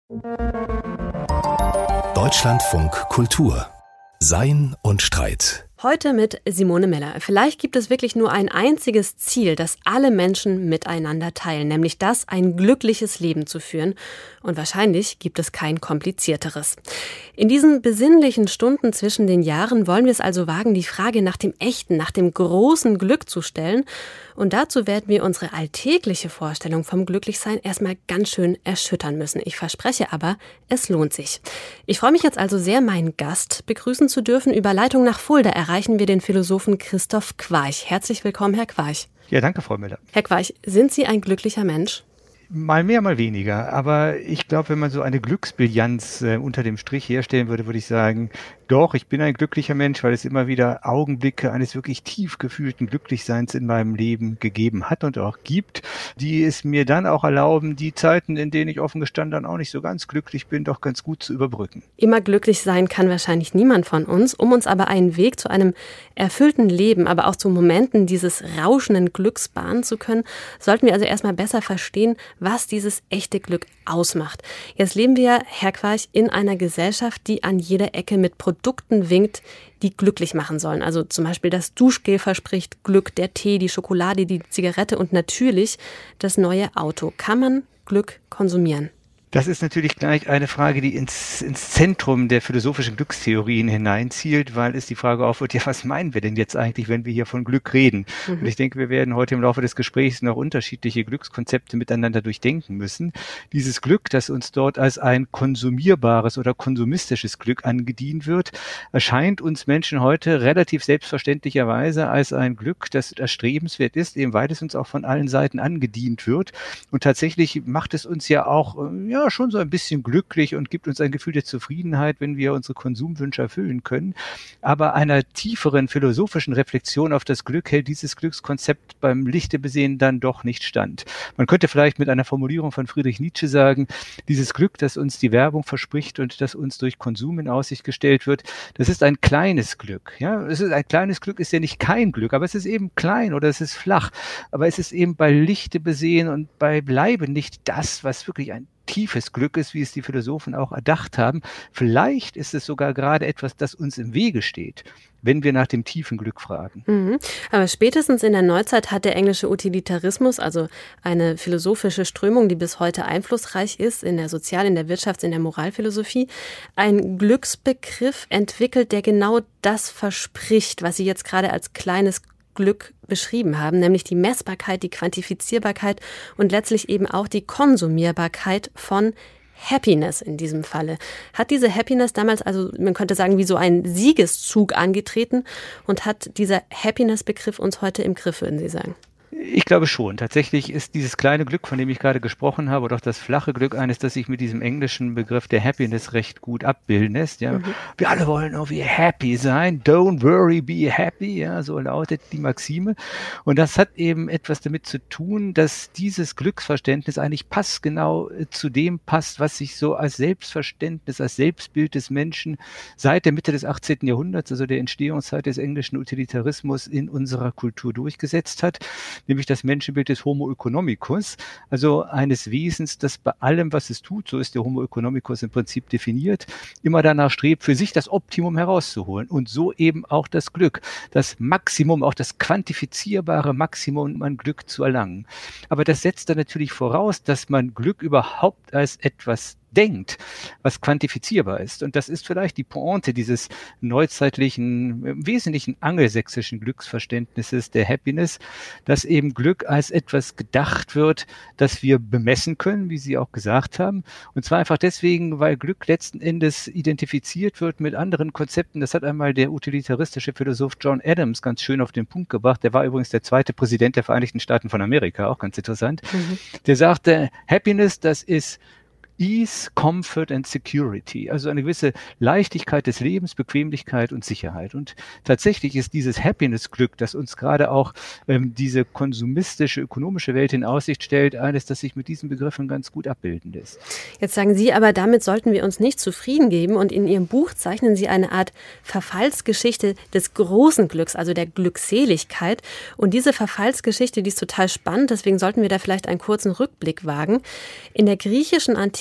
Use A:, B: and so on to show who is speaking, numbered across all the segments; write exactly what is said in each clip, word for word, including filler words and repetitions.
A: Deutschlandfunk Kultur. Sein und Streit.
B: Heute mit Simone Miller. Vielleicht gibt es wirklich nur ein einziges Ziel, das alle Menschen miteinander teilen, nämlich das, ein glückliches Leben zu führen. Und wahrscheinlich gibt es kein komplizierteres. In diesen besinnlichen Stunden zwischen den Jahren wollen wir es also wagen, die Frage nach dem echten, nach dem großen Glück zu stellen. Und dazu werden wir unsere alltägliche Vorstellung vom Glücklichsein erstmal ganz schön erschüttern müssen. Ich verspreche aber, es lohnt sich. Ich freue mich jetzt also sehr, meinen Gast begrüßen zu dürfen. Über Leitung nach Fulda erreichen wir den Philosophen Christoph Quarch. Herzlich willkommen, Herr Quarch.
C: Ja, danke, Frau Miller.
B: Herr Quarch, sind Sie ein glücklicher Mensch?
C: Mal mehr, mal weniger. Aber ich glaube, wenn man so eine Glücksbilanz äh, unter dem Strich herstellen würde, würde ich sagen, doch, ich bin ein glücklicher Mensch, weil es immer wieder Augenblicke eines wirklich tief gefühlten Glücklichseins in meinem Leben gegeben hat und auch gibt, die es mir dann auch erlauben, die Zeiten, in denen ich offen gestanden dann auch nicht so ganz glücklich bin, doch ganz gut zu überbrücken.
B: Immer glücklich sein kann wahrscheinlich niemand von uns. Um uns aber einen Weg zu einem erfüllten Leben, aber auch zu Momenten dieses rauschenden Glücks bahnen zu können, sollten wir also erstmal besser verstehen, was dieses echte Glück ausmacht. Jetzt leben wir, Herr Quarch, in einer Gesellschaft, die an jeder Ecke mit Produkten winkt, die glücklich machen sollen. Also zum Beispiel das Duschgel verspricht Glück, der Tee, die Schokolade, die Zigarette und natürlich das neue Auto. Kann man Glück konsumieren?
C: Das ist natürlich gleich eine Frage, die ins, ins Zentrum der philosophischen Glückstheorien hineinzielt, weil es die Frage aufwirft, ja, was meinen wir denn jetzt eigentlich, wenn wir hier von Glück reden? Mhm. Und ich denke, wir werden heute im Laufe des Gesprächs noch unterschiedliche Glückskonzepte miteinander durchdenken müssen. Dieses Glück, das uns dort als ein konsumierbares oder konsumistisches Glück angedient wird, erscheint uns Menschen heute relativ selbstverständlicherweise als ein Glück, das erstrebenswert ist, eben weil es uns auch von allen Seiten angedient wird. Und tatsächlich macht es uns ja auch, ja, schon so ein bisschen glücklich und gibt uns ein Gefühl der Zufriedenheit, wenn wir unsere Konsumwünsche erfüllen können. Aber einer tieferen philosophischen Reflexion auf das Glück hält dieses Glückskonzept beim Lichte besehen dann doch nicht stand. Man könnte vielleicht mit einer Formulierung von Friedrich Nietzsche sagen, dieses Glück, das uns die Werbung verspricht und das uns durch Konsum in Aussicht gestellt wird, das ist ein kleines Glück. Ja, es ist ein kleines Glück, ist ja nicht kein Glück, aber es ist eben klein oder es ist flach. Aber es ist eben bei Lichte besehen und bei Bleibe nicht das, was wirklich ein tiefes Glück ist, wie es die Philosophen auch erdacht haben. Vielleicht ist es sogar gerade etwas, das uns im Wege steht, wenn wir nach dem tiefen Glück fragen.
B: Mhm. Aber spätestens in der Neuzeit hat der englische Utilitarismus, also eine philosophische Strömung, die bis heute einflussreich ist in der Sozial-, in der Wirtschafts-, in der Moralphilosophie, einen Glücksbegriff entwickelt, der genau das verspricht, was Sie jetzt gerade als kleines Glück beschrieben haben, nämlich die Messbarkeit, die Quantifizierbarkeit und letztlich eben auch die Konsumierbarkeit von Happiness in diesem Falle. Hat diese Happiness damals, also man könnte sagen, wie so ein Siegeszug angetreten und hat dieser Happiness-Begriff uns heute im Griff, würden Sie sagen?
C: Ich glaube schon. Tatsächlich ist dieses kleine Glück, von dem ich gerade gesprochen habe, oder auch das flache Glück eines, das sich mit diesem englischen Begriff der Happiness recht gut abbilden lässt. Ja. Mhm. Wir alle wollen irgendwie happy sein. Don't worry, be happy. Ja, so lautet die Maxime. Und das hat eben etwas damit zu tun, dass dieses Glücksverständnis eigentlich passgenau zu dem passt, was sich so als Selbstverständnis, als Selbstbild des Menschen seit der Mitte des achtzehnten Jahrhunderts, also der Entstehungszeit des englischen Utilitarismus, in unserer Kultur durchgesetzt hat. Nämlich das Menschenbild des Homo economicus, also eines Wesens, das bei allem, was es tut, so ist der Homo economicus im Prinzip definiert, immer danach strebt, für sich das Optimum herauszuholen und so eben auch das Glück, das Maximum, auch das quantifizierbare Maximum an Glück zu erlangen. Aber das setzt dann natürlich voraus, dass man Glück überhaupt als etwas denkt, was quantifizierbar ist. Und das ist vielleicht die Pointe dieses neuzeitlichen, im Wesentlichen angelsächsischen Glücksverständnisses der Happiness, dass eben Glück als etwas gedacht wird, das wir bemessen können, wie Sie auch gesagt haben. Und zwar einfach deswegen, weil Glück letzten Endes identifiziert wird mit anderen Konzepten. Das hat einmal der utilitaristische Philosoph John Adams ganz schön auf den Punkt gebracht. Der war übrigens der zweite Präsident der Vereinigten Staaten von Amerika, auch ganz interessant. Mhm. Der sagte, Happiness, das ist Ease, Comfort and Security, also eine gewisse Leichtigkeit des Lebens, Bequemlichkeit und Sicherheit. Und tatsächlich ist dieses Happiness-Glück, das uns gerade auch ähm, diese konsumistische, ökonomische Welt in Aussicht stellt, eines, das sich mit diesen Begriffen ganz gut abbilden lässt.
B: Jetzt sagen Sie aber, damit sollten wir uns nicht zufrieden geben, und in Ihrem Buch zeichnen Sie eine Art Verfallsgeschichte des großen Glücks, also der Glückseligkeit. Und diese Verfallsgeschichte, die ist total spannend, deswegen sollten wir da vielleicht einen kurzen Rückblick wagen. In der griechischen Antike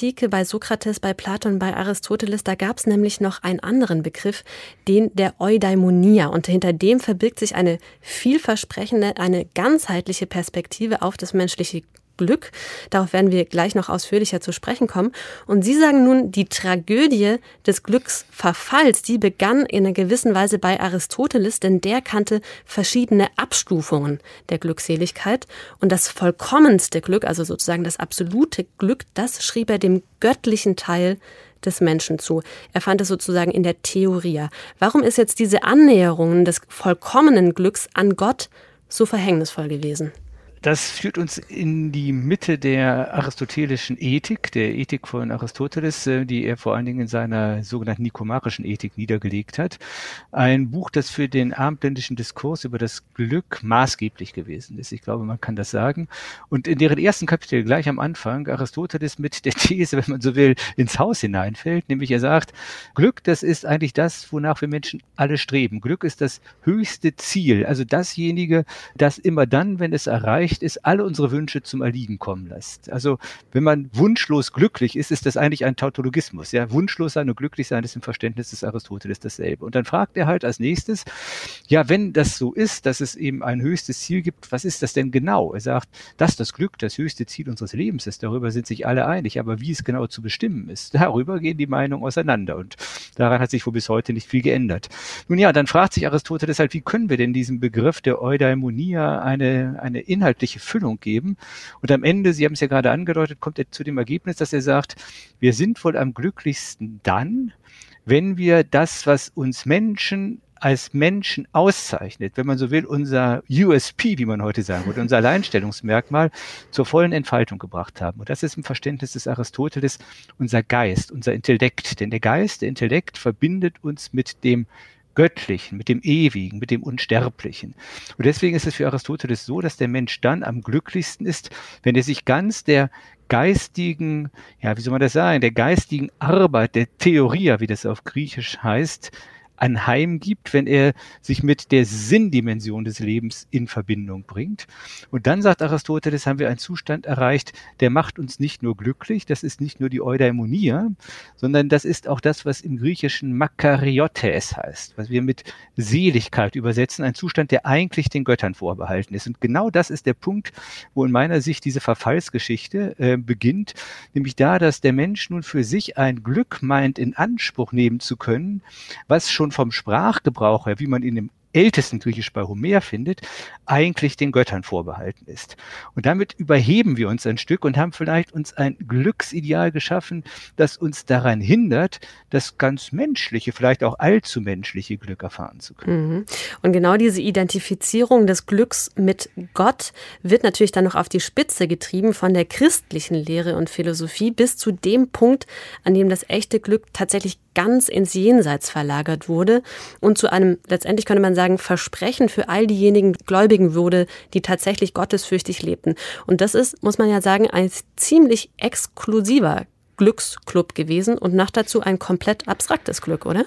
B: Antike, bei Sokrates, bei Platon, bei Aristoteles, da gab es nämlich noch einen anderen Begriff, den der Eudaimonia. Und hinter dem verbirgt sich eine vielversprechende, eine ganzheitliche Perspektive auf das menschliche Glück. Darauf werden wir gleich noch ausführlicher zu sprechen kommen. Und Sie sagen nun, die Tragödie des Glücksverfalls, die begann in einer gewissen Weise bei Aristoteles, denn der kannte verschiedene Abstufungen der Glückseligkeit. Und das vollkommenste Glück, also sozusagen das absolute Glück, das schrieb er dem göttlichen Teil des Menschen zu. Er fand es sozusagen in der Theoria. Warum ist jetzt diese Annäherung des vollkommenen Glücks an Gott so verhängnisvoll gewesen?
C: Das führt uns in die Mitte der aristotelischen Ethik, der Ethik von Aristoteles, die er vor allen Dingen in seiner sogenannten nikomachischen Ethik niedergelegt hat. Ein Buch, das für den abendländischen Diskurs über das Glück maßgeblich gewesen ist. Ich glaube, man kann das sagen. Und in deren ersten Kapitel, gleich am Anfang, Aristoteles mit der These, wenn man so will, ins Haus hineinfällt, nämlich er sagt, Glück, das ist eigentlich das, wonach wir Menschen alle streben. Glück ist das höchste Ziel, also dasjenige, das immer dann, wenn es erreicht ist, alle unsere Wünsche zum Erliegen kommen lässt. Also wenn man wunschlos glücklich ist, ist das eigentlich ein Tautologismus. Ja? Wunschlos sein und glücklich sein ist im Verständnis des Aristoteles dasselbe. Und dann fragt er halt als nächstes, ja, wenn das so ist, dass es eben ein höchstes Ziel gibt, was ist das denn genau? Er sagt, dass das Glück das höchste Ziel unseres Lebens ist, darüber sind sich alle einig, aber wie es genau zu bestimmen ist, darüber gehen die Meinungen auseinander und daran hat sich wohl bis heute nicht viel geändert. Nun ja, dann fragt sich Aristoteles halt, wie können wir denn diesem Begriff der Eudaimonia eine, eine inhaltliche Füllung geben. Und am Ende, Sie haben es ja gerade angedeutet, kommt er zu dem Ergebnis, dass er sagt, wir sind wohl am glücklichsten dann, wenn wir das, was uns Menschen als Menschen auszeichnet, wenn man so will, unser U S P, wie man heute sagen würde, unser Alleinstellungsmerkmal zur vollen Entfaltung gebracht haben. Und das ist im Verständnis des Aristoteles unser Geist, unser Intellekt. Denn der Geist, der Intellekt verbindet uns mit dem Göttlichen, mit dem Ewigen, mit dem Unsterblichen. Und deswegen ist es für Aristoteles so, dass der Mensch dann am glücklichsten ist, wenn er sich ganz der geistigen, ja, wie soll man das sagen, der geistigen Arbeit, der Theoria, wie das auf Griechisch heißt, anheimgibt, wenn er sich mit der Sinndimension des Lebens in Verbindung bringt. Und dann, sagt Aristoteles, haben wir einen Zustand erreicht, der macht uns nicht nur glücklich, das ist nicht nur die Eudaimonia, sondern das ist auch das, was im Griechischen Makariotes heißt, was wir mit Seligkeit übersetzen, ein Zustand, der eigentlich den Göttern vorbehalten ist. Und genau das ist der Punkt, wo in meiner Sicht diese Verfallsgeschichte äh, beginnt, nämlich da, dass der Mensch nun für sich ein Glück meint, in Anspruch nehmen zu können, was schon vom Sprachgebrauch her, wie man ihn im ältesten Griechisch bei Homer findet, eigentlich den Göttern vorbehalten ist. Und damit überheben wir uns ein Stück und haben vielleicht uns ein Glücksideal geschaffen, das uns daran hindert, das ganz menschliche, vielleicht auch allzu menschliche Glück erfahren zu können.
B: Und genau diese Identifizierung des Glücks mit Gott wird natürlich dann noch auf die Spitze getrieben von der christlichen Lehre und Philosophie bis zu dem Punkt, an dem das echte Glück tatsächlich ganz ins Jenseits verlagert wurde und zu einem, letztendlich könnte man sagen, Versprechen für all diejenigen Gläubigen wurde, die tatsächlich gottesfürchtig lebten. Und das ist, muss man ja sagen, ein ziemlich exklusiver Glücksclub gewesen und noch dazu ein komplett abstraktes Glück, oder?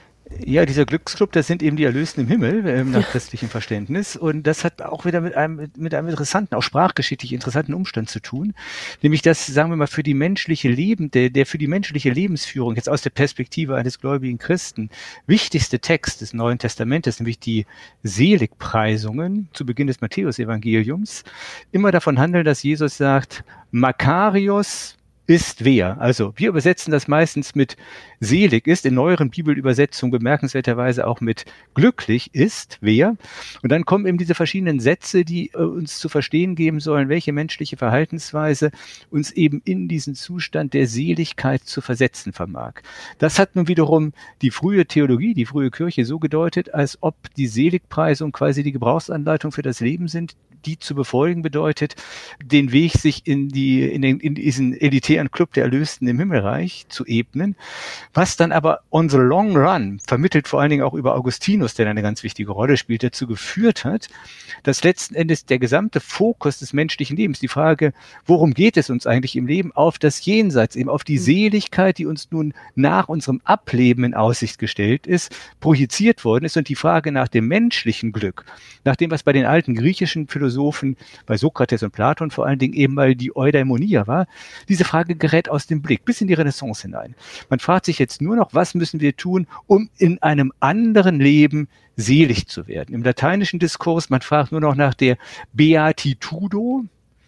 C: Ja, dieser Glücksclub, das sind eben die Erlösten im Himmel, äh, nach christlichem Verständnis. Und das hat auch wieder mit einem, mit einem interessanten, auch sprachgeschichtlich interessanten Umstand zu tun. Nämlich, dass, sagen wir mal, für die menschliche Leben, der, der für die menschliche Lebensführung, jetzt aus der Perspektive eines gläubigen Christen, wichtigste Text des Neuen Testamentes, nämlich die Seligpreisungen zu Beginn des Matthäus-Evangeliums, immer davon handeln, dass Jesus sagt, Makarios ist wer. Also wir übersetzen das meistens mit selig ist, in neueren Bibelübersetzungen bemerkenswerterweise auch mit glücklich ist wer. Und dann kommen eben diese verschiedenen Sätze, die äh, uns zu verstehen geben sollen, welche menschliche Verhaltensweise uns eben in diesen Zustand der Seligkeit zu versetzen vermag. Das hat nun wiederum die frühe Theologie, die frühe Kirche so gedeutet, als ob die Seligpreisung quasi die Gebrauchsanleitung für das Leben sind, die zu befolgen bedeutet, den Weg sich in die in, den, in diesen elitären Club der Erlösten im Himmelreich zu ebnen, was dann aber on the long run, vermittelt vor allen Dingen auch über Augustinus, der eine ganz wichtige Rolle spielt, dazu geführt hat, dass letzten Endes der gesamte Fokus des menschlichen Lebens, die Frage, worum geht es uns eigentlich im Leben, auf das Jenseits, eben auf die Seligkeit, die uns nun nach unserem Ableben in Aussicht gestellt ist, projiziert worden ist und die Frage nach dem menschlichen Glück, nach dem, was bei den alten griechischen Philosophen, bei Sokrates und Platon vor allen Dingen eben mal die Eudaimonia war, diese Frage Frage gerät aus dem Blick, bis in die Renaissance hinein. Man fragt sich jetzt nur noch, was müssen wir tun, um in einem anderen Leben selig zu werden. Im lateinischen Diskurs, man fragt nur noch nach der Beatitudo,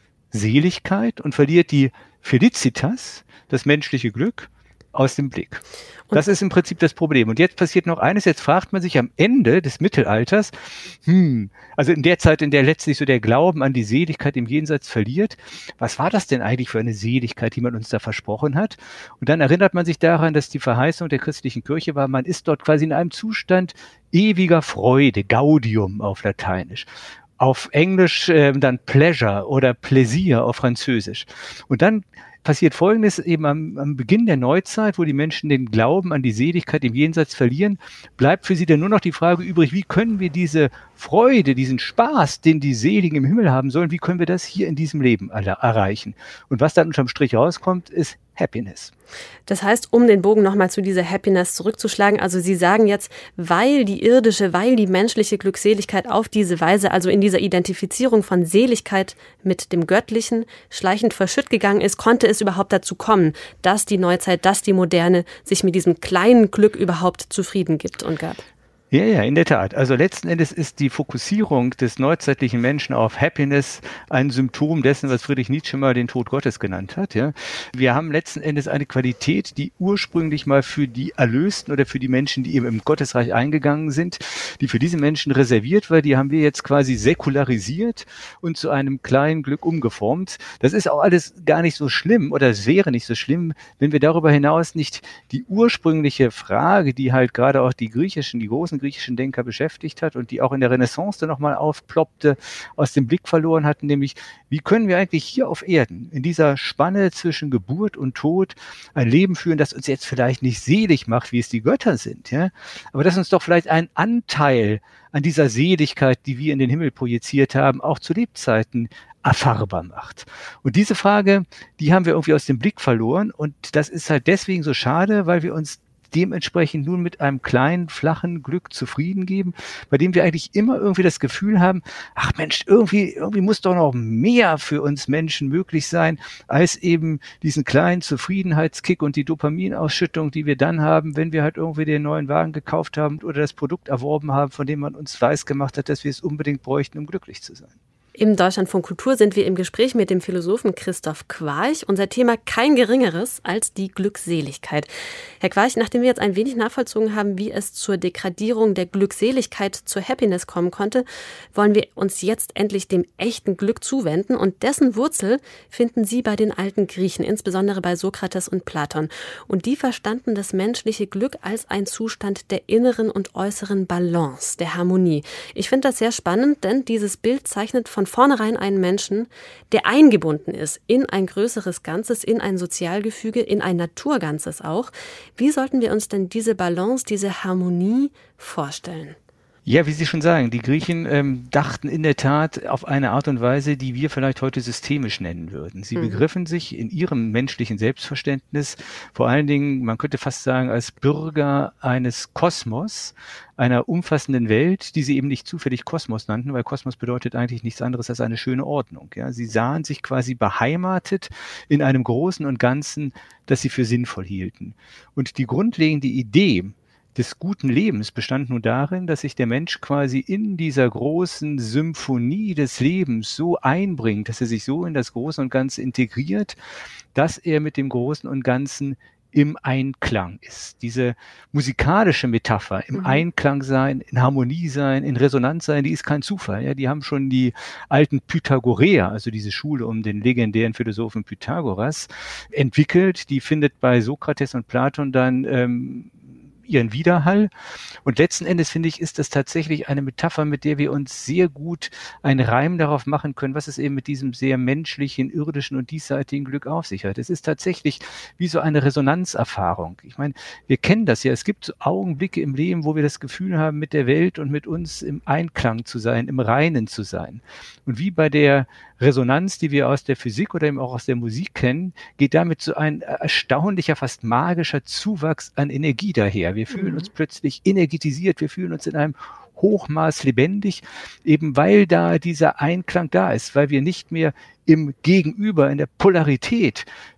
C: Seligkeit, und verliert die Felicitas, das menschliche Glück, aus dem Blick. Und das ist im Prinzip das Problem. Und jetzt passiert noch eines, jetzt fragt man sich am Ende des Mittelalters, hm, also in der Zeit, in der letztlich so der Glauben an die Seligkeit im Jenseits verliert, was war das denn eigentlich für eine Seligkeit, die man uns da versprochen hat? Und dann erinnert man sich daran, dass die Verheißung der christlichen Kirche war, man ist dort quasi in einem Zustand ewiger Freude, Gaudium auf Lateinisch. Auf Englisch äh, dann Pleasure oder Plaisir auf Französisch. Und dann passiert Folgendes eben am, am Beginn der Neuzeit, wo die Menschen den Glauben an die Seligkeit im Jenseits verlieren, bleibt für sie dann nur noch die Frage übrig, wie können wir diese Freude, diesen Spaß, den die Seligen im Himmel haben sollen, wie können wir das hier in diesem Leben erreichen? Und was dann unterm Strich rauskommt, ist Happiness.
B: Das heißt, um den Bogen nochmal zu dieser Happiness zurückzuschlagen, also Sie sagen jetzt, weil die irdische, weil die menschliche Glückseligkeit auf diese Weise, also in dieser Identifizierung von Seligkeit mit dem Göttlichen, schleichend verschütt gegangen ist, konnte es überhaupt dazu kommen, dass die Neuzeit, dass die Moderne sich mit diesem kleinen Glück überhaupt zufrieden gibt und gab.
C: Ja, ja, in der Tat. Also letzten Endes ist die Fokussierung des neuzeitlichen Menschen auf Happiness ein Symptom dessen, was Friedrich Nietzsche mal den Tod Gottes genannt hat. Ja. Wir haben letzten Endes eine Qualität, die ursprünglich mal für die Erlösten oder für die Menschen, die eben im Gottesreich eingegangen sind, die für diese Menschen reserviert war, die haben wir jetzt quasi säkularisiert und zu einem kleinen Glück umgeformt. Das ist auch alles gar nicht so schlimm oder es wäre nicht so schlimm, wenn wir darüber hinaus nicht die ursprüngliche Frage, die halt gerade auch die griechischen, die großen griechischen Denker beschäftigt hat und die auch in der Renaissance dann nochmal aufploppte, aus dem Blick verloren hatten, nämlich wie können wir eigentlich hier auf Erden in dieser Spanne zwischen Geburt und Tod ein Leben führen, das uns jetzt vielleicht nicht selig macht, wie es die Götter sind, ja, aber das uns doch vielleicht einen Anteil an dieser Seligkeit, die wir in den Himmel projiziert haben, auch zu Lebzeiten erfahrbar macht. Und diese Frage, die haben wir irgendwie aus dem Blick verloren und das ist halt deswegen so schade, weil wir uns dementsprechend nun mit einem kleinen, flachen Glück zufrieden geben, bei dem wir eigentlich immer irgendwie das Gefühl haben, ach Mensch, irgendwie, irgendwie muss doch noch mehr für uns Menschen möglich sein, als eben diesen kleinen Zufriedenheitskick und die Dopaminausschüttung, die wir dann haben, wenn wir halt irgendwie den neuen Wagen gekauft haben oder das Produkt erworben haben, von dem man uns weiß gemacht hat, dass wir es unbedingt bräuchten, um glücklich zu sein.
B: Im Deutschlandfunk Kultur sind wir im Gespräch mit dem Philosophen Christoph Quarch. Unser Thema kein geringeres als die Glückseligkeit. Herr Quarch, nachdem wir jetzt ein wenig nachvollzogen haben, wie es zur Degradierung der Glückseligkeit zur Happiness kommen konnte, wollen wir uns jetzt endlich dem echten Glück zuwenden. Und dessen Wurzel finden Sie bei den alten Griechen, insbesondere bei Sokrates und Platon. Und die verstanden das menschliche Glück als ein Zustand der inneren und äußeren Balance, der Harmonie. Ich finde das sehr spannend, denn dieses Bild zeichnet von vornherein einen Menschen, der eingebunden ist in ein größeres Ganzes, in ein Sozialgefüge, in ein Naturganzes auch. Wie sollten wir uns denn diese Balance, diese Harmonie vorstellen?
C: Ja, wie Sie schon sagen, die Griechen ähm, dachten in der Tat auf eine Art und Weise, die wir vielleicht heute systemisch nennen würden. Sie mhm. begriffen sich in ihrem menschlichen Selbstverständnis, vor allen Dingen, man könnte fast sagen, als Bürger eines Kosmos, einer umfassenden Welt, die sie eben nicht zufällig Kosmos nannten, weil Kosmos bedeutet eigentlich nichts anderes als eine schöne Ordnung. Ja, sie sahen sich quasi beheimatet in einem Großen und Ganzen, das sie für sinnvoll hielten. Und die grundlegende Idee des guten Lebens bestand nun darin, dass sich der Mensch quasi in dieser großen Symphonie des Lebens so einbringt, dass er sich so in das Große und Ganze integriert, dass er mit dem Großen und Ganzen im Einklang ist. Diese musikalische Metapher, im mhm. Einklang sein, in Harmonie sein, in Resonanz sein, die ist kein Zufall. Ja, die haben schon die alten Pythagoreer, also diese Schule um den legendären Philosophen Pythagoras, entwickelt. Die findet bei Sokrates und Platon dann ähm, ihren Widerhall. Und letzten Endes, finde ich, ist das tatsächlich eine Metapher, mit der wir uns sehr gut einen Reim darauf machen können, was es eben mit diesem sehr menschlichen, irdischen und diesseitigen Glück auf sich hat. Es ist tatsächlich wie so eine Resonanzerfahrung. Ich meine, wir kennen das ja. Es gibt so Augenblicke im Leben, wo wir das Gefühl haben, mit der Welt und mit uns im Einklang zu sein, im Reinen zu sein. Und wie bei der Resonanz, die wir aus der Physik oder eben auch aus der Musik kennen, geht damit so ein erstaunlicher, fast magischer Zuwachs an Energie daher. Wir fühlen uns plötzlich energetisiert, wir fühlen uns in einem Hochmaß lebendig, eben weil da dieser Einklang da ist, weil wir nicht mehr im Gegenüber, in der Polarität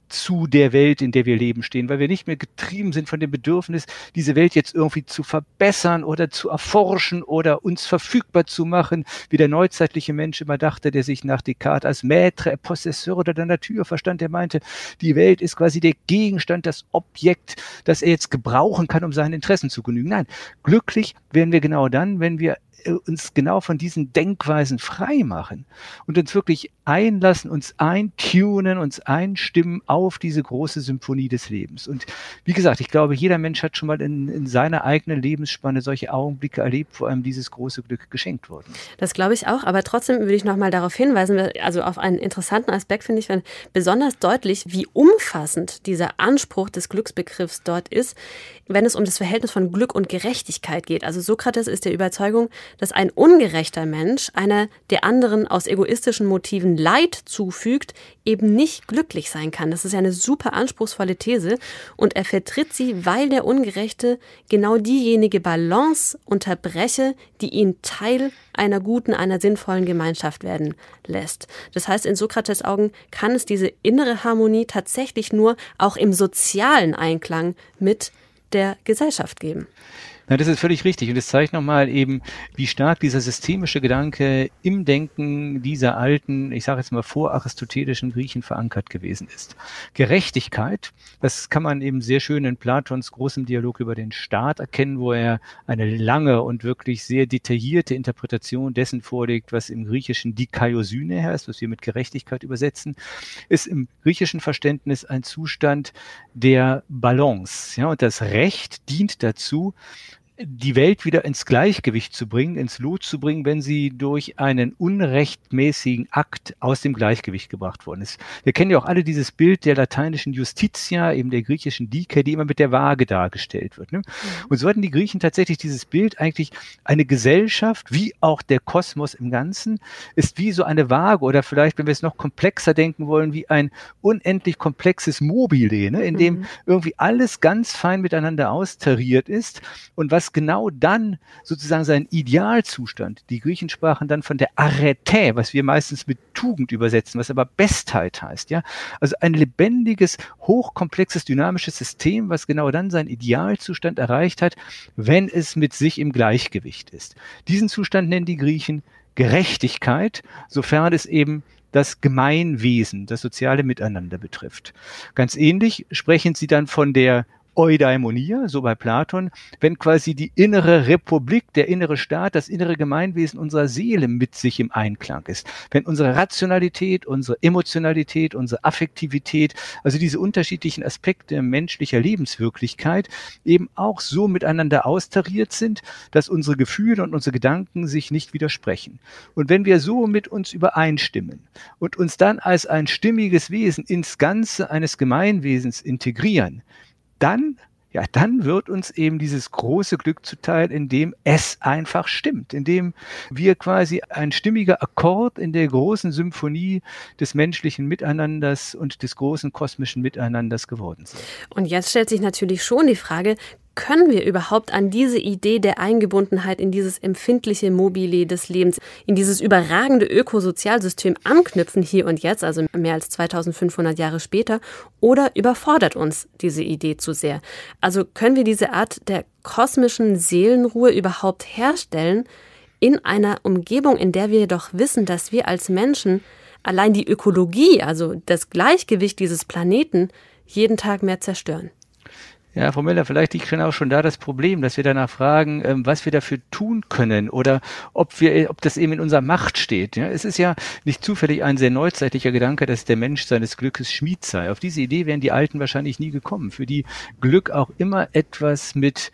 C: zu der Welt, in der wir leben, stehen, weil wir nicht mehr getrieben sind von dem Bedürfnis, diese Welt jetzt irgendwie zu verbessern oder zu erforschen oder uns verfügbar zu machen, wie der neuzeitliche Mensch immer dachte, der sich nach Descartes als Maître, Possesseur oder der Natur verstand, der meinte, die Welt ist quasi der Gegenstand, das Objekt, das er jetzt gebrauchen kann, um seinen Interessen zu genügen. Nein, glücklich werden wir genau dann, wenn wir uns genau von diesen Denkweisen frei machen und uns wirklich einlassen, uns eintunen, uns einstimmen auf diese große Symphonie des Lebens. Und wie gesagt, ich glaube, jeder Mensch hat schon mal in, in seiner eigenen Lebensspanne solche Augenblicke erlebt, wo einem dieses große Glück geschenkt worden ist.
B: Das glaube ich auch, aber trotzdem würde ich noch mal darauf hinweisen, also auf einen interessanten Aspekt finde ich besonders deutlich, wie umfassend dieser Anspruch des Glücksbegriffs dort ist, wenn es um das Verhältnis von Glück und Gerechtigkeit geht. Also Sokrates ist der Überzeugung, dass ein ungerechter Mensch einer der anderen aus egoistischen Motiven Leid zufügt, eben nicht glücklich sein kann. Das ist ja eine super anspruchsvolle These und er vertritt sie, weil der Ungerechte genau diejenige Balance unterbreche, die ihn Teil einer guten, einer sinnvollen Gemeinschaft werden lässt. Das heißt, in Sokrates Augen kann es diese innere Harmonie tatsächlich nur auch im sozialen Einklang mit der Gesellschaft geben.
C: Na, das ist völlig richtig und es zeigt nochmal eben, wie stark dieser systemische Gedanke im Denken dieser alten, ich sage jetzt mal voraristotelischen Griechen verankert gewesen ist. Gerechtigkeit, das kann man eben sehr schön in Platons großem Dialog über den Staat erkennen, wo er eine lange und wirklich sehr detaillierte Interpretation dessen vorlegt, was im Griechischen Dikaiosyne heißt, was wir mit Gerechtigkeit übersetzen, ist im griechischen Verständnis ein Zustand der Balance. Ja, und das Recht dient dazu, die Welt wieder ins Gleichgewicht zu bringen, ins Lot zu bringen, wenn sie durch einen unrechtmäßigen Akt aus dem Gleichgewicht gebracht worden ist. Wir kennen ja auch alle dieses Bild der lateinischen Justitia, eben der griechischen Dike, die immer mit der Waage dargestellt wird. Ne? Und so hatten die Griechen tatsächlich dieses Bild, eigentlich eine Gesellschaft, wie auch der Kosmos im Ganzen, ist wie so eine Waage oder vielleicht, wenn wir es noch komplexer denken wollen, wie ein unendlich komplexes Mobile, ne? In dem mhm. irgendwie alles ganz fein miteinander austariert ist und was genau dann sozusagen sein Idealzustand, die Griechen sprachen dann von der Arete, was wir meistens mit Tugend übersetzen, was aber Bestheit heißt, ja. Also ein lebendiges, hochkomplexes, dynamisches System, was genau dann seinen Idealzustand erreicht hat, wenn es mit sich im Gleichgewicht ist. Diesen Zustand nennen die Griechen Gerechtigkeit, sofern es eben das Gemeinwesen, das soziale Miteinander betrifft. Ganz ähnlich sprechen sie dann von der Eudaimonia, so bei Platon, wenn quasi die innere Republik, der innere Staat, das innere Gemeinwesen unserer Seele mit sich im Einklang ist. Wenn unsere Rationalität, unsere Emotionalität, unsere Affektivität, also diese unterschiedlichen Aspekte menschlicher Lebenswirklichkeit eben auch so miteinander austariert sind, dass unsere Gefühle und unsere Gedanken sich nicht widersprechen. Und wenn wir so mit uns übereinstimmen und uns dann als ein stimmiges Wesen ins Ganze eines Gemeinwesens integrieren, dann, ja, dann wird uns eben dieses große Glück zuteil, in dem es einfach stimmt, in dem wir quasi ein stimmiger Akkord in der großen Symphonie des menschlichen Miteinanders und des großen kosmischen Miteinanders geworden sind.
B: Und jetzt stellt sich natürlich schon die Frage, können wir überhaupt an diese Idee der Eingebundenheit in dieses empfindliche Mobile des Lebens, in dieses überragende Ökosozialsystem anknüpfen, hier und jetzt, also mehr als zweitausendfünfhundert Jahre später, oder überfordert uns diese Idee zu sehr? Also können wir diese Art der kosmischen Seelenruhe überhaupt herstellen in einer Umgebung, in der wir doch wissen, dass wir als Menschen allein die Ökologie, also das Gleichgewicht dieses Planeten, jeden Tag mehr zerstören?
C: Ja, Frau Müller, vielleicht liegt schon auch schon da das Problem, dass wir danach fragen, ähm, was wir dafür tun können oder ob wir, ob das eben in unserer Macht steht. Ja, es ist ja nicht zufällig ein sehr neuzeitlicher Gedanke, dass der Mensch seines Glückes Schmied sei. Auf diese Idee wären die Alten wahrscheinlich nie gekommen, für die Glück auch immer etwas mit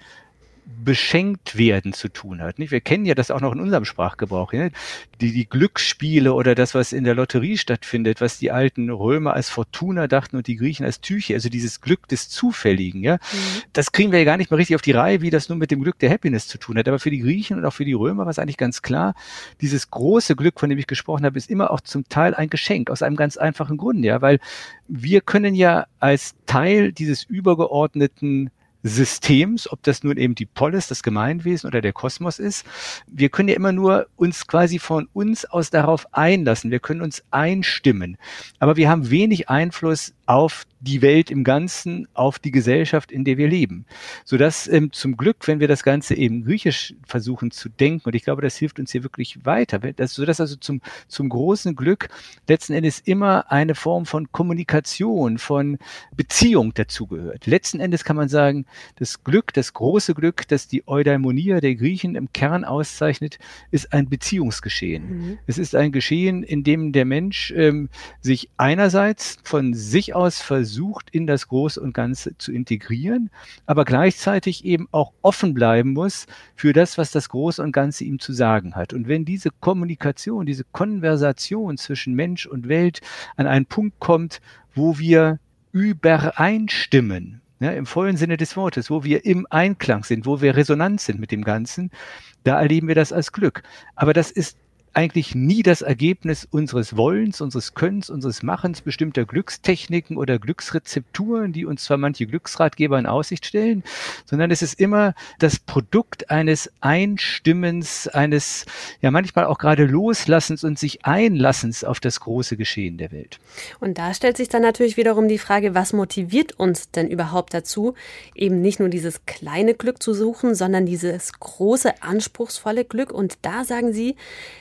C: beschenkt werden zu tun hat. Nicht? Wir kennen ja das auch noch in unserem Sprachgebrauch. Ja? Die, die Glücksspiele oder das, was in der Lotterie stattfindet, was die alten Römer als Fortuna dachten und die Griechen als Tyche, also dieses Glück des Zufälligen. Ja? Mhm. Das kriegen wir ja gar nicht mehr richtig auf die Reihe, wie das nun mit dem Glück der Happiness zu tun hat. Aber für die Griechen und auch für die Römer war es eigentlich ganz klar, dieses große Glück, von dem ich gesprochen habe, ist immer auch zum Teil ein Geschenk, aus einem ganz einfachen Grund. Ja? Weil wir können ja als Teil dieses übergeordneten Systems, ob das nun eben die Polis, das Gemeinwesen oder der Kosmos ist. Wir können ja immer nur uns quasi von uns aus darauf einlassen. Wir können uns einstimmen. Aber wir haben wenig Einfluss auf die Welt im Ganzen, auf die Gesellschaft, in der wir leben. Sodass ähm, zum Glück, wenn wir das Ganze eben griechisch versuchen zu denken, und ich glaube, das hilft uns hier wirklich weiter, das, sodass also zum, zum großen Glück letzten Endes immer eine Form von Kommunikation, von Beziehung dazugehört. Letzten Endes kann man sagen, das Glück, das große Glück, das die Eudaimonia der Griechen im Kern auszeichnet, ist ein Beziehungsgeschehen. Mhm. Es ist ein Geschehen, in dem der Mensch ähm, sich einerseits von sich aus versucht, in das Große und Ganze zu integrieren, aber gleichzeitig eben auch offen bleiben muss für das, was das Große und Ganze ihm zu sagen hat. Und wenn diese Kommunikation, diese Konversation zwischen Mensch und Welt an einen Punkt kommt, wo wir übereinstimmen, ja, im vollen Sinne des Wortes, wo wir im Einklang sind, wo wir resonant sind mit dem Ganzen, da erleben wir das als Glück. Aber das ist eigentlich nie das Ergebnis unseres Wollens, unseres Könnens, unseres Machens, bestimmter Glückstechniken oder Glücksrezepturen, die uns zwar manche Glücksratgeber in Aussicht stellen, sondern es ist immer das Produkt eines Einstimmens, eines ja manchmal auch gerade Loslassens und sich Einlassens auf das große Geschehen der Welt.
B: Und da stellt sich dann natürlich wiederum die Frage, was motiviert uns denn überhaupt dazu, eben nicht nur dieses kleine Glück zu suchen, sondern dieses große, anspruchsvolle Glück. Und da sagen Sie,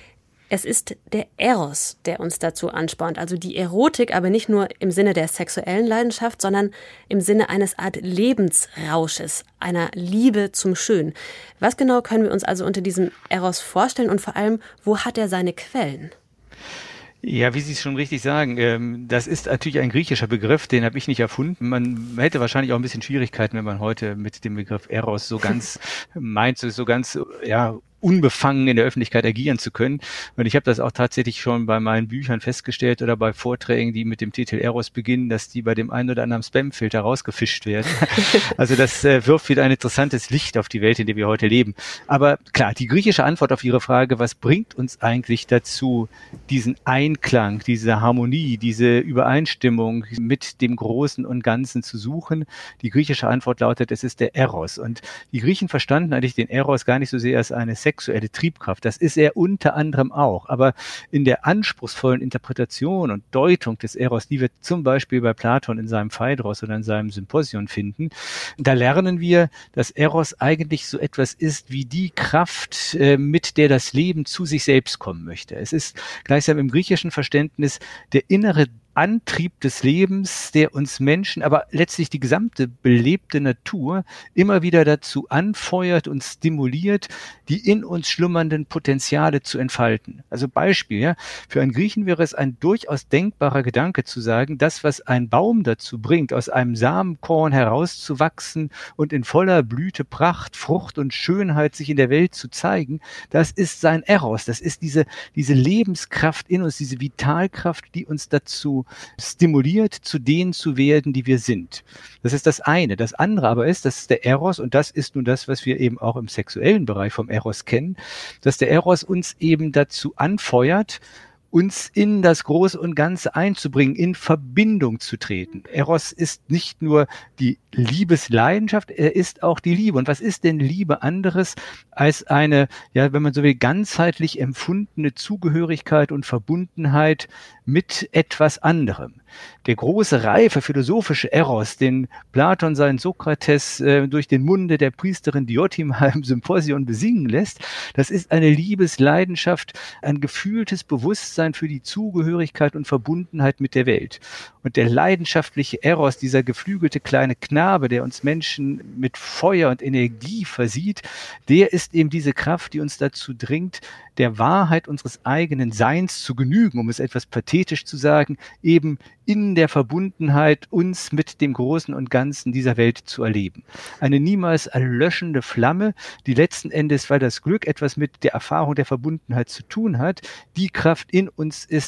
B: es ist der Eros, der uns dazu anspornt, also die Erotik, aber nicht nur im Sinne der sexuellen Leidenschaft, sondern im Sinne eines Art Lebensrausches, einer Liebe zum Schön. Was genau können wir uns also unter diesem Eros vorstellen und vor allem, wo hat er seine Quellen?
C: Ja, wie Sie es schon richtig sagen, das ist natürlich ein griechischer Begriff, den habe ich nicht erfunden. Man hätte wahrscheinlich auch ein bisschen Schwierigkeiten, wenn man heute mit dem Begriff Eros so ganz meint, so ganz ja unbefangen in der Öffentlichkeit agieren zu können. Und ich habe das auch tatsächlich schon bei meinen Büchern festgestellt oder bei Vorträgen, die mit dem Titel Eros beginnen, dass die bei dem einen oder anderen Spamfilter rausgefischt werden. Also das äh, wirft wieder ein interessantes Licht auf die Welt, in der wir heute leben. Aber klar, die griechische Antwort auf Ihre Frage, was bringt uns eigentlich dazu, diesen Einklang, diese Harmonie, diese Übereinstimmung mit dem Großen und Ganzen zu suchen? Die griechische Antwort lautet, es ist der Eros. Und die Griechen verstanden eigentlich den Eros gar nicht so sehr als eine sexuelle Triebkraft. Das ist er unter anderem auch. Aber in der anspruchsvollen Interpretation und Deutung des Eros, die wir zum Beispiel bei Platon in seinem Phaedros oder in seinem Symposion finden, da lernen wir, dass Eros eigentlich so etwas ist wie die Kraft, äh, mit der das Leben zu sich selbst kommen möchte. Es ist gleichsam im griechischen Verständnis der innere Antrieb des Lebens, der uns Menschen, aber letztlich die gesamte belebte Natur immer wieder dazu anfeuert und stimuliert, die in uns schlummernden Potenziale zu entfalten. Also Beispiel, ja, für einen Griechen wäre es ein durchaus denkbarer Gedanke zu sagen, das, was ein Baum dazu bringt, aus einem Samenkorn herauszuwachsen und in voller Blüte, Pracht, Frucht und Schönheit sich in der Welt zu zeigen, das ist sein Eros, das ist diese, diese Lebenskraft in uns, diese Vitalkraft, die uns dazu stimuliert, zu denen zu werden, die wir sind. Das ist das eine. Das andere aber ist, das ist der Eros, und das ist nun das, was wir eben auch im sexuellen Bereich vom Eros kennen, dass der Eros uns eben dazu anfeuert, uns in das Große und Ganze einzubringen, in Verbindung zu treten. Eros ist nicht nur die Liebesleidenschaft, er ist auch die Liebe. Und was ist denn Liebe anderes als eine, ja, wenn man so will, ganzheitlich empfundene Zugehörigkeit und Verbundenheit mit etwas anderem? Der große, reife, philosophische Eros, den Platon seinen Sokrates äh, durch den Munde der Priesterin Diotima im Symposion besingen lässt, das ist eine Liebesleidenschaft, ein gefühltes Bewusstsein für die Zugehörigkeit und Verbundenheit mit der Welt. Und der leidenschaftliche Eros, dieser geflügelte kleine Knabe, der uns Menschen mit Feuer und Energie versieht, der ist eben diese Kraft, die uns dazu dringt, der Wahrheit unseres eigenen Seins zu genügen, um es etwas pathetisch zu sagen, eben in der Verbundenheit uns mit dem Großen und Ganzen dieser Welt zu erleben. Eine niemals erlöschende Flamme, die letzten Endes, weil das Glück etwas mit der Erfahrung der Verbundenheit zu tun hat, die Kraft in uns ist,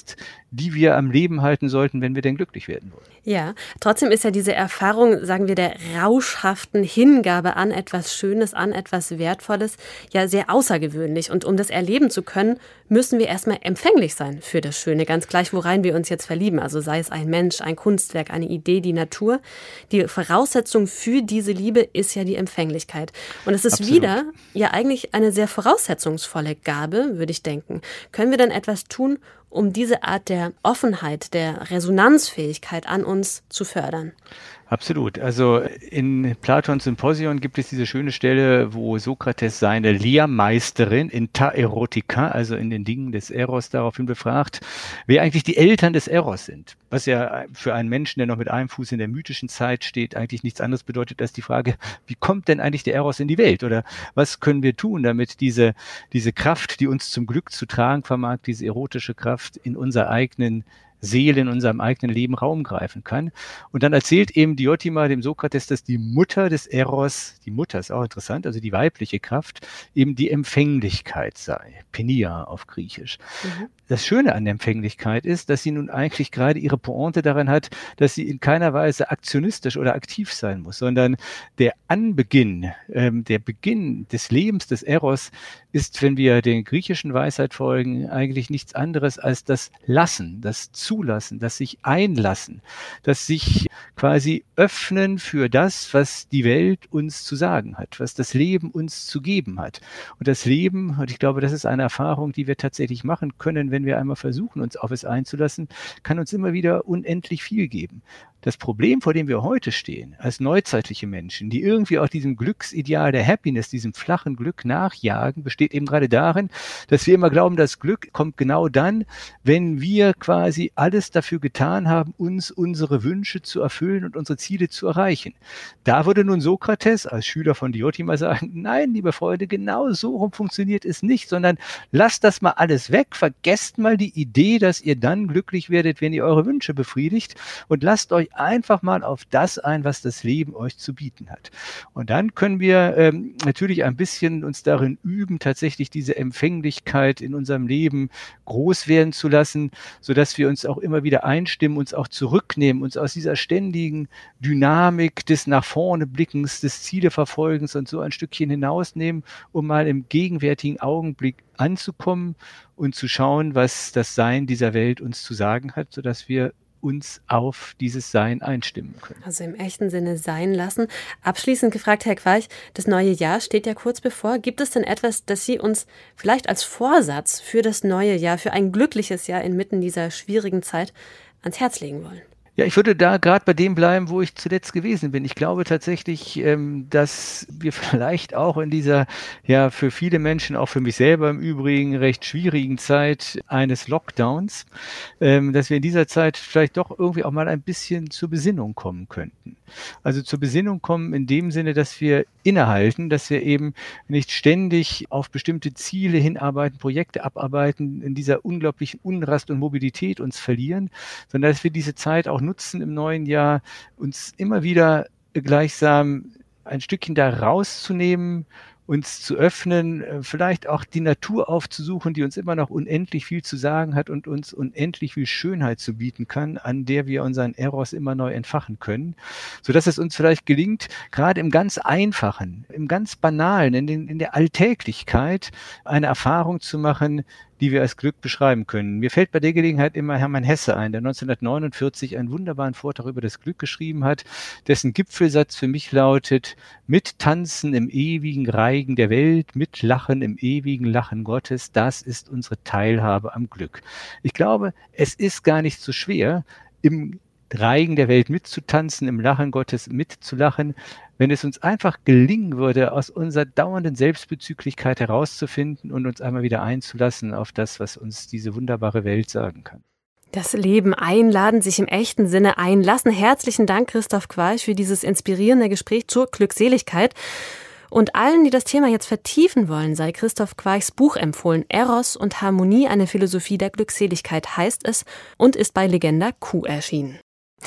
C: die wir am Leben halten sollten, wenn wir denn glücklich werden wollen.
B: Ja, trotzdem ist ja diese Erfahrung, sagen wir, der rauschhaften Hingabe an etwas Schönes, an etwas Wertvolles, ja sehr außergewöhnlich. Und um das erleben zu können, müssen wir erstmal empfänglich sein für das Schöne, ganz gleich, worein wir uns jetzt verlieben. Also sei es ein Mensch, ein Kunstwerk, eine Idee, die Natur. Die Voraussetzung für diese Liebe ist ja die Empfänglichkeit. Und es ist
C: Absolut.
B: wieder ja eigentlich eine sehr voraussetzungsvolle Gabe, würde ich denken. Können wir dann etwas tun, um diese Art der Offenheit, der Resonanzfähigkeit an uns zu fördern?
C: Absolut. Also in Platons Symposion gibt es diese schöne Stelle, wo Sokrates seine Lehrmeisterin in ta erotika, also in den Dingen des Eros, daraufhin befragt, wer eigentlich die Eltern des Eros sind. Was ja für einen Menschen, der noch mit einem Fuß in der mythischen Zeit steht, eigentlich nichts anderes bedeutet als die Frage, wie kommt denn eigentlich der Eros in die Welt? Oder was können wir tun, damit diese, diese Kraft, die uns zum Glück zu tragen vermag, diese erotische Kraft in unserer eigenen Seele, in unserem eigenen Leben Raum greifen kann. Und dann erzählt eben Diotima dem Sokrates, dass die Mutter des Eros, die Mutter ist auch interessant, also die weibliche Kraft, eben die Empfänglichkeit sei. Penia auf Griechisch. Mhm. Das Schöne an der Empfänglichkeit ist, dass sie nun eigentlich gerade ihre Pointe darin hat, dass sie in keiner Weise aktionistisch oder aktiv sein muss, sondern der Anbeginn, ähm, der Beginn des Lebens des Eros ist, wenn wir den griechischen Weisheit folgen, eigentlich nichts anderes als das Lassen, das Zulassen, das sich einlassen, das sich quasi öffnen für das, was die Welt uns zu sagen hat, was das Leben uns zu geben hat. Und das Leben, und ich glaube, das ist eine Erfahrung, die wir tatsächlich machen können, wenn wir einmal versuchen, uns auf es einzulassen, kann uns immer wieder unendlich viel geben. Das Problem, vor dem wir heute stehen, als neuzeitliche Menschen, die irgendwie auch diesem Glücksideal der Happiness, diesem flachen Glück nachjagen, besteht eben gerade darin, dass wir immer glauben, das Glück kommt genau dann, wenn wir quasi alles dafür getan haben, uns unsere Wünsche zu erfüllen und unsere Ziele zu erreichen. Da würde nun Sokrates als Schüler von Diotima sagen, nein, liebe Freunde, genau so rum funktioniert es nicht, sondern lasst das mal alles weg, vergesst mal die Idee, dass ihr dann glücklich werdet, wenn ihr eure Wünsche befriedigt und lasst euch einfach mal auf das ein, was das Leben euch zu bieten hat. Und dann können wir ähm, natürlich ein bisschen uns darin üben, tatsächlich diese Empfänglichkeit in unserem Leben groß werden zu lassen, sodass wir uns auch immer wieder einstimmen, uns auch zurücknehmen, uns aus dieser ständigen Dynamik des nach vorne Blickens, des Zieleverfolgens und so ein Stückchen hinausnehmen, um mal im gegenwärtigen Augenblick anzukommen und zu schauen, was das Sein dieser Welt uns zu sagen hat, sodass wir uns auf dieses Sein einstimmen können.
B: Also im echten Sinne sein lassen. Abschließend gefragt, Herr Queich, das neue Jahr steht ja kurz bevor. Gibt es denn etwas, das Sie uns vielleicht als Vorsatz für das neue Jahr, für ein glückliches Jahr inmitten dieser schwierigen Zeit ans Herz legen wollen?
C: Ja, ich würde da gerade bei dem bleiben, wo ich zuletzt gewesen bin. Ich glaube tatsächlich, ähm, dass wir vielleicht auch in dieser, ja, für viele Menschen, auch für mich selber im Übrigen, recht schwierigen Zeit eines Lockdowns, ähm, dass wir in dieser Zeit vielleicht doch irgendwie auch mal ein bisschen zur Besinnung kommen könnten. Also zur Besinnung kommen in dem Sinne, dass wir innehalten, dass wir eben nicht ständig auf bestimmte Ziele hinarbeiten, Projekte abarbeiten, in dieser unglaublichen Unrast und Mobilität uns verlieren, sondern dass wir diese Zeit auch nutzen im neuen Jahr, uns immer wieder gleichsam ein Stückchen da rauszunehmen, uns zu öffnen, vielleicht auch die Natur aufzusuchen, die uns immer noch unendlich viel zu sagen hat und uns unendlich viel Schönheit zu bieten kann, an der wir unseren Eros immer neu entfachen können, sodass es uns vielleicht gelingt, gerade im ganz Einfachen, im ganz Banalen, in, den, in der Alltäglichkeit eine Erfahrung zu machen, die wir als Glück beschreiben können. Mir fällt bei der Gelegenheit immer Hermann Hesse ein, der neunzehnhundertneunundvierzig einen wunderbaren Vortrag über das Glück geschrieben hat, dessen Gipfelsatz für mich lautet: Mit Tanzen im ewigen Reigen der Welt, mit Lachen im ewigen Lachen Gottes, das ist unsere Teilhabe am Glück. Ich glaube, es ist gar nicht so schwer, im Reigen der Welt mitzutanzen, im Lachen Gottes mitzulachen, wenn es uns einfach gelingen würde, aus unserer dauernden Selbstbezüglichkeit herauszufinden und uns einmal wieder einzulassen auf das, was uns diese wunderbare Welt sagen kann.
B: Das Leben einladen, sich im echten Sinne einlassen. Herzlichen Dank, Christoph Queich, für dieses inspirierende Gespräch zur Glückseligkeit. Und allen, die das Thema jetzt vertiefen wollen, sei Christoph Queichs Buch empfohlen. Eros und Harmonie, eine Philosophie der Glückseligkeit heißt es und ist bei Legenda Q erschienen.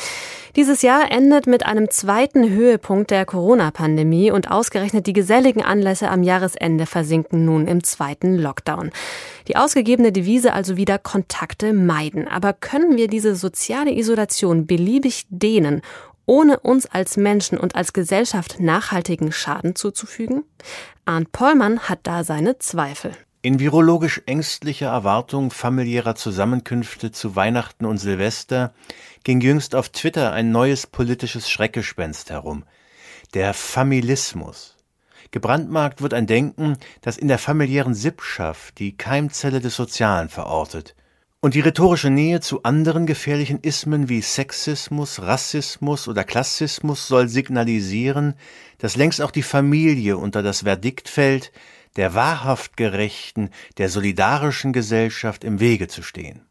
B: Dieses Jahr endet mit einem zweiten Höhepunkt der Corona-Pandemie und ausgerechnet die geselligen Anlässe am Jahresende versinken nun im zweiten Lockdown. Die ausgegebene Devise also wieder Kontakte meiden. Aber können wir diese soziale Isolation beliebig dehnen, ohne uns als Menschen und als Gesellschaft nachhaltigen Schaden zuzufügen? Arndt Pollmann hat da seine Zweifel.
D: In virologisch ängstlicher Erwartung familiärer Zusammenkünfte zu Weihnachten und Silvester ging jüngst auf Twitter ein neues politisches Schreckgespenst herum: der Familismus. Gebrandmarkt wird ein Denken, das in der familiären Sippschaft die Keimzelle des Sozialen verortet. Und die rhetorische Nähe zu anderen gefährlichen Ismen wie Sexismus, Rassismus oder Klassismus soll signalisieren, dass längst auch die Familie unter das Verdikt fällt, der wahrhaft gerechten, der solidarischen Gesellschaft im Wege zu stehen.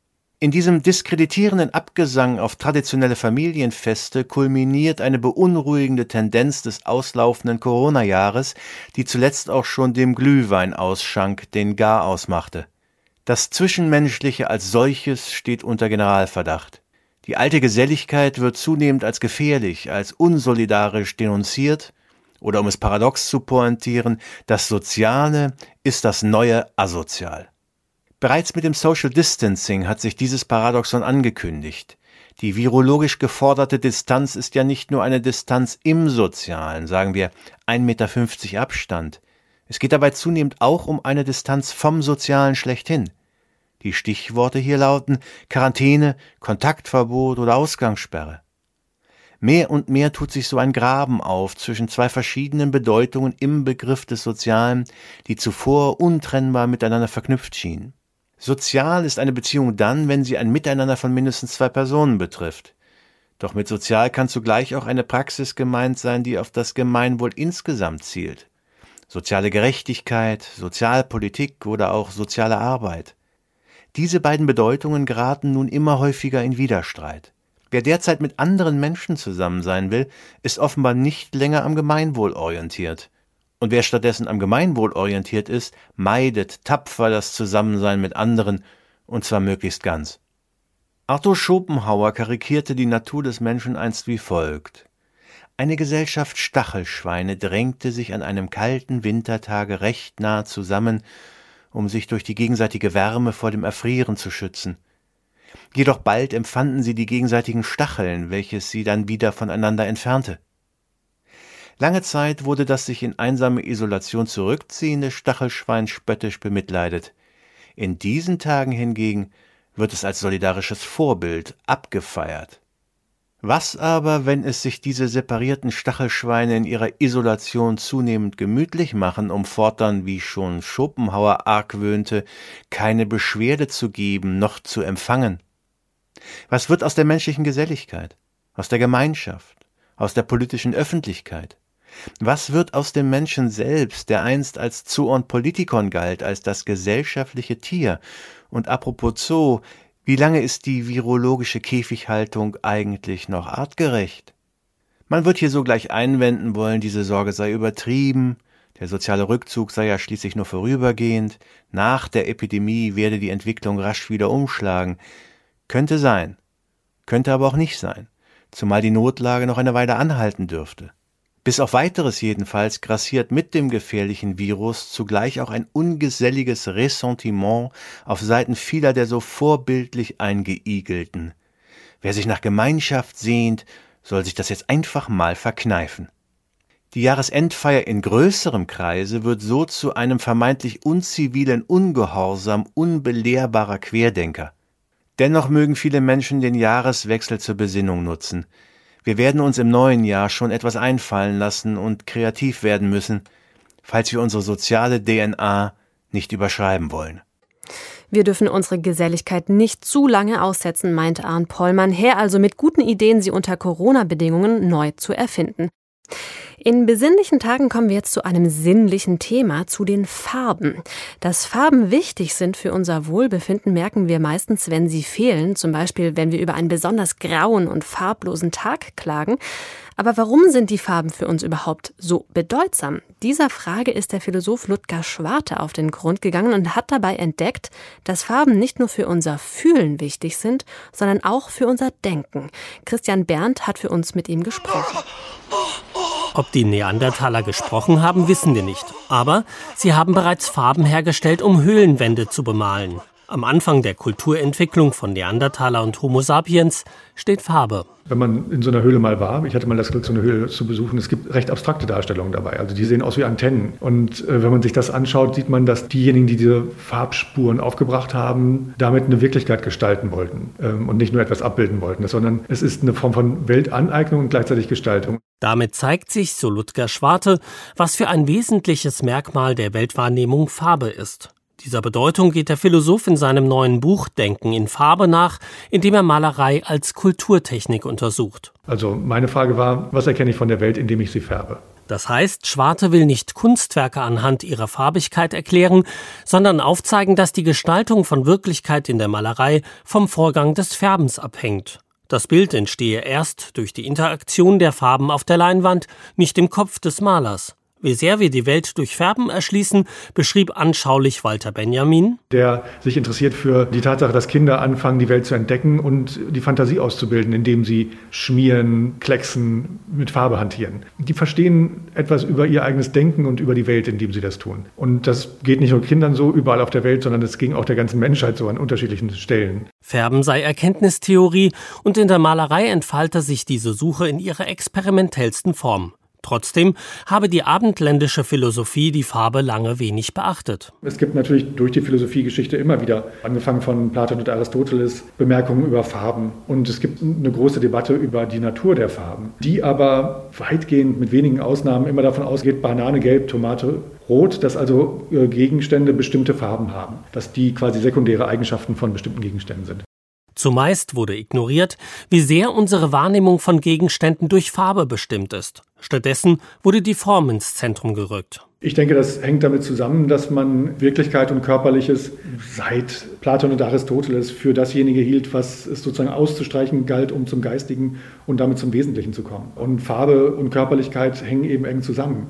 D: In diesem diskreditierenden Abgesang auf traditionelle Familienfeste kulminiert eine beunruhigende Tendenz des auslaufenden Corona-Jahres, die zuletzt auch schon dem Glühweinausschank den Garaus machte. Das Zwischenmenschliche als solches steht unter Generalverdacht. Die alte Geselligkeit wird zunehmend als gefährlich, als unsolidarisch denunziert. Oder um es paradox zu pointieren, das Soziale ist das neue Asozial. Bereits mit dem Social Distancing hat sich dieses Paradoxon angekündigt. Die virologisch geforderte Distanz ist ja nicht nur eine Distanz im Sozialen, sagen wir ein Meter fünfzig Abstand. Es geht dabei zunehmend auch um eine Distanz vom Sozialen schlechthin. Die Stichworte hier lauten Quarantäne, Kontaktverbot oder Ausgangssperre. Mehr und mehr tut sich so ein Graben auf zwischen zwei verschiedenen Bedeutungen im Begriff des Sozialen, die zuvor untrennbar miteinander verknüpft schienen. Sozial ist eine Beziehung dann, wenn sie ein Miteinander von mindestens zwei Personen betrifft. Doch mit sozial kann zugleich auch eine Praxis gemeint sein, die auf das Gemeinwohl insgesamt zielt. Soziale Gerechtigkeit, Sozialpolitik oder auch soziale Arbeit. Diese beiden Bedeutungen geraten nun immer häufiger in Widerstreit. Wer derzeit mit anderen Menschen zusammen sein will, ist offenbar nicht länger am Gemeinwohl orientiert. Und wer stattdessen am Gemeinwohl orientiert ist, meidet tapfer das Zusammensein mit anderen, und zwar möglichst ganz. Arthur Schopenhauer karikierte die Natur des Menschen einst wie folgt: Eine Gesellschaft Stachelschweine drängte sich an einem kalten Wintertage recht nah zusammen, um sich durch die gegenseitige Wärme vor dem Erfrieren zu schützen. Jedoch bald empfanden sie die gegenseitigen Stacheln, welches sie dann wieder voneinander entfernte. Lange Zeit wurde das sich in einsame Isolation zurückziehende Stachelschwein spöttisch bemitleidet. In diesen Tagen hingegen wird es als solidarisches Vorbild abgefeiert. Was aber, wenn es sich diese separierten Stachelschweine in ihrer Isolation zunehmend gemütlich machen, um fortan, wie schon Schopenhauer argwöhnte, keine Beschwerde zu geben, noch zu empfangen? Was wird aus der menschlichen Geselligkeit, aus der Gemeinschaft, aus der politischen Öffentlichkeit? Was wird aus dem Menschen selbst, der einst als Zoon Politikon galt, als das gesellschaftliche Tier? Und apropos Zoo, wie lange ist die virologische Käfighaltung eigentlich noch artgerecht? Man wird hier sogleich einwenden wollen, diese Sorge sei übertrieben, der soziale Rückzug sei ja schließlich nur vorübergehend, nach der Epidemie werde die Entwicklung rasch wieder umschlagen. Könnte sein, könnte aber auch nicht sein, zumal die Notlage noch eine Weile anhalten dürfte. Bis auf Weiteres jedenfalls grassiert mit dem gefährlichen Virus zugleich auch ein ungeselliges Ressentiment auf Seiten vieler der so vorbildlich Eingeigelten. Wer sich nach Gemeinschaft sehnt, soll sich das jetzt einfach mal verkneifen. Die Jahresendfeier in größerem Kreise wird so zu einem vermeintlich unzivilen Ungehorsam unbelehrbarer Querdenker. Dennoch mögen viele Menschen den Jahreswechsel zur Besinnung nutzen. Wir werden uns im neuen Jahr schon etwas einfallen lassen und kreativ werden müssen, falls wir unsere soziale D N A nicht überschreiben wollen.
B: Wir dürfen unsere Geselligkeit nicht zu lange aussetzen, meinte Arndt Pollmann. Her also mit guten Ideen, sie unter Corona-Bedingungen neu zu erfinden. In besinnlichen Tagen kommen wir jetzt zu einem sinnlichen Thema, zu den Farben. Dass Farben wichtig sind für unser Wohlbefinden, merken wir meistens, wenn sie fehlen. Zum Beispiel, wenn wir über einen besonders grauen und farblosen Tag klagen. Aber warum sind die Farben für uns überhaupt so bedeutsam? Dieser Frage ist der Philosoph Ludger Schwarte auf den Grund gegangen und hat dabei entdeckt, dass Farben nicht nur für unser Fühlen wichtig sind, sondern auch für unser Denken. Christian Berndt hat für uns mit ihm gesprochen.
E: Ob die Neandertaler gesprochen haben, wissen wir nicht. Aber sie haben bereits Farben hergestellt, um Höhlenwände zu bemalen. Am Anfang der Kulturentwicklung von Neandertaler und Homo sapiens steht Farbe.
F: Wenn man in so einer Höhle mal war, ich hatte mal das Glück, so eine Höhle zu besuchen, es gibt recht abstrakte Darstellungen dabei. Also die sehen aus wie Antennen. Und äh, wenn man sich das anschaut, sieht man, dass diejenigen, die diese Farbspuren aufgebracht haben, damit eine Wirklichkeit gestalten wollten ähm, und nicht nur etwas abbilden wollten, sondern es ist eine Form von Weltaneignung und gleichzeitig Gestaltung.
E: Damit zeigt sich, so Ludger Schwarte, was für ein wesentliches Merkmal der Weltwahrnehmung Farbe ist. Dieser Bedeutung geht der Philosoph in seinem neuen Buch Denken in Farbe nach, in dem er Malerei als Kulturtechnik untersucht.
F: Also meine Frage war, was erkenne ich von der Welt, indem ich sie färbe?
E: Das heißt, Schwarte will nicht Kunstwerke anhand ihrer Farbigkeit erklären, sondern aufzeigen, dass die Gestaltung von Wirklichkeit in der Malerei vom Vorgang des Färbens abhängt. Das Bild entstehe erst durch die Interaktion der Farben auf der Leinwand, nicht im Kopf des Malers. Wie sehr wir die Welt durch Färben erschließen, beschrieb anschaulich Walter Benjamin,
F: der sich interessiert für die Tatsache, dass Kinder anfangen, die Welt zu entdecken und die Fantasie auszubilden, indem sie schmieren, klecksen, mit Farbe hantieren. Die verstehen etwas über ihr eigenes Denken und über die Welt, indem sie das tun. Und das geht nicht nur Kindern so überall auf der Welt, sondern es ging auch der ganzen Menschheit so an unterschiedlichen Stellen.
E: Färben sei Erkenntnistheorie und in der Malerei entfalte sich diese Suche in ihrer experimentellsten Form. Trotzdem habe die abendländische Philosophie die Farbe lange wenig beachtet.
F: Es gibt natürlich durch die Philosophiegeschichte immer wieder, angefangen von Platon und Aristoteles, Bemerkungen über Farben. Und es gibt eine große Debatte über die Natur der Farben, die aber weitgehend mit wenigen Ausnahmen immer davon ausgeht, Banane gelb, Tomate rot, dass also Gegenstände bestimmte Farben haben, dass die quasi sekundäre Eigenschaften von bestimmten Gegenständen sind.
E: Zumeist wurde ignoriert, wie sehr unsere Wahrnehmung von Gegenständen durch Farbe bestimmt ist. Stattdessen wurde die Form ins Zentrum gerückt.
F: Ich denke, das hängt damit zusammen, dass man Wirklichkeit und Körperliches seit Platon und Aristoteles für dasjenige hielt, was es sozusagen auszustreichen galt, um zum Geistigen und damit zum Wesentlichen zu kommen. Und Farbe und Körperlichkeit hängen eben eng zusammen.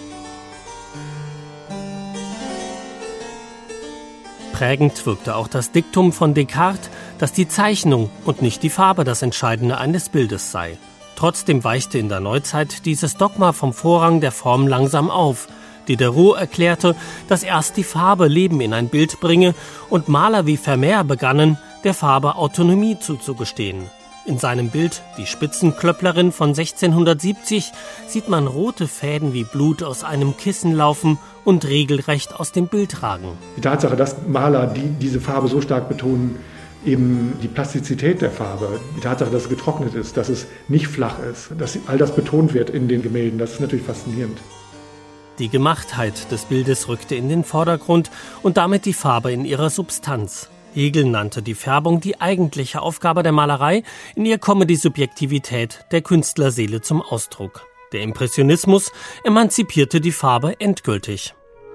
E: Prägend wirkte auch das Diktum von Descartes, dass die Zeichnung und nicht die Farbe das Entscheidende eines Bildes sei. Trotzdem weichte in der Neuzeit dieses Dogma vom Vorrang der Form langsam auf. Diderot erklärte, dass erst die Farbe Leben in ein Bild bringe und Maler wie Vermeer begannen, der Farbe Autonomie zuzugestehen. In seinem Bild Die Spitzenklöpplerin von sechzehnhundertsiebzig sieht man rote Fäden wie Blut aus einem Kissen laufen und regelrecht aus dem Bild ragen.
F: Die Tatsache, dass Maler die, diese Farbe so stark betonen, eben die Plastizität der Farbe, die Tatsache, dass es getrocknet ist, dass es nicht flach ist, dass all das betont wird in den Gemälden, das ist natürlich faszinierend.
E: Die Gemachtheit des Bildes rückte in den Vordergrund und damit die Farbe in ihrer Substanz. Hegel nannte die Färbung die eigentliche Aufgabe der Malerei, in ihr komme die Subjektivität der Künstlerseele zum Ausdruck. Der Impressionismus emanzipierte die Farbe endgültig.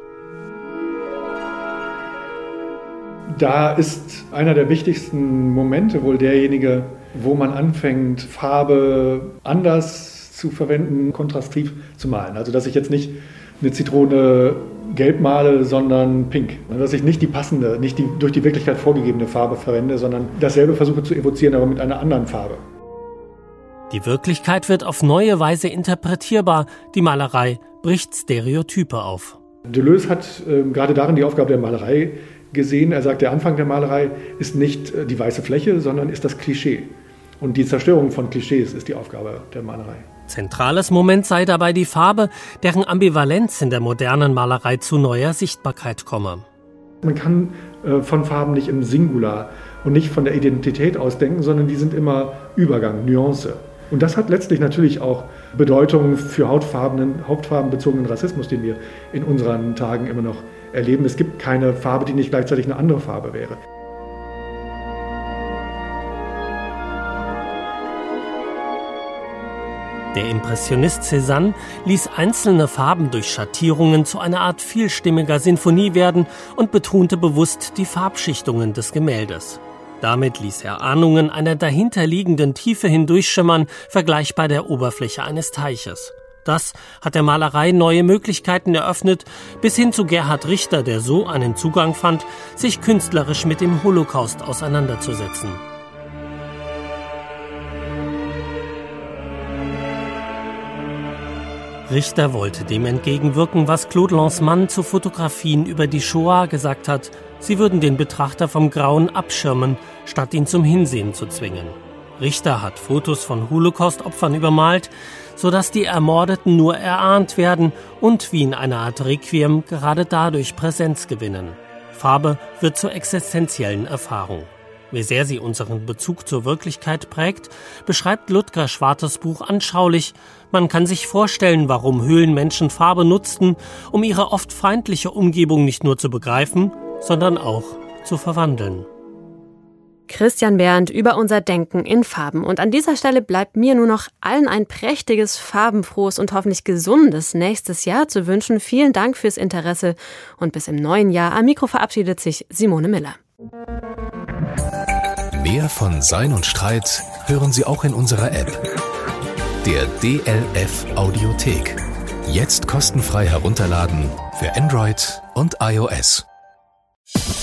F: Da ist einer der wichtigsten Momente wohl derjenige, wo man anfängt, Farbe anders zu verwenden, kontrastiv zu malen. Also dass ich jetzt nicht eine Zitrone gelb male, sondern pink. Dass ich nicht die passende, nicht die durch die Wirklichkeit vorgegebene Farbe verwende, sondern dasselbe versuche zu evozieren, aber mit einer anderen Farbe.
E: Die Wirklichkeit wird auf neue Weise interpretierbar. Die Malerei bricht Stereotype auf.
F: Deleuze hat äh, gerade darin die Aufgabe der Malerei gesehen. Er sagt, der Anfang der Malerei ist nicht äh, die weiße Fläche, sondern ist das Klischee. Und die Zerstörung von Klischees ist die Aufgabe der Malerei.
E: Zentrales Moment sei dabei die Farbe, deren Ambivalenz in der modernen Malerei zu neuer Sichtbarkeit komme.
F: Man kann äh, von Farben nicht im Singular und nicht von der Identität aus denken, sondern die sind immer Übergang, Nuance. Und das hat letztlich natürlich auch Bedeutung für hautfarbenen, hautfarbenbezogenen Rassismus, den wir in unseren Tagen immer noch erleben. Es gibt keine Farbe, die nicht gleichzeitig eine andere Farbe wäre.
E: Der Impressionist Cézanne ließ einzelne Farben durch Schattierungen zu einer Art vielstimmiger Sinfonie werden und betonte bewusst die Farbschichtungen des Gemäldes. Damit ließ er Ahnungen einer dahinterliegenden Tiefe hindurchschimmern, vergleichbar der Oberfläche eines Teiches. Das hat der Malerei neue Möglichkeiten eröffnet, bis hin zu Gerhard Richter, der so einen Zugang fand, sich künstlerisch mit dem Holocaust auseinanderzusetzen. Richter wollte dem entgegenwirken, was Claude Lanzmann zu Fotografien über die Shoah gesagt hat. Sie würden den Betrachter vom Grauen abschirmen, statt ihn zum Hinsehen zu zwingen. Richter hat Fotos von Holocaust-Opfern übermalt, sodass die Ermordeten nur erahnt werden und wie in einer Art Requiem gerade dadurch Präsenz gewinnen. Farbe wird zur existenziellen Erfahrung. Wie sehr sie unseren Bezug zur Wirklichkeit prägt, beschreibt Ludger Schwartes Buch anschaulich. Man kann sich vorstellen, warum Höhlenmenschen Farbe nutzten, um ihre oft feindliche Umgebung nicht nur zu begreifen, sondern auch zu verwandeln.
B: Christian Behrendt über unser Denken in Farben. Und an dieser Stelle bleibt mir nur noch allen ein prächtiges, farbenfrohes und hoffentlich gesundes nächstes Jahr zu wünschen. Vielen Dank fürs Interesse und bis im neuen Jahr. Am Mikro verabschiedet sich Simone Miller.
A: Mehr von Sein und Streit hören Sie auch in unserer App, der D L F Audiothek. Jetzt kostenfrei herunterladen für Android und iOS.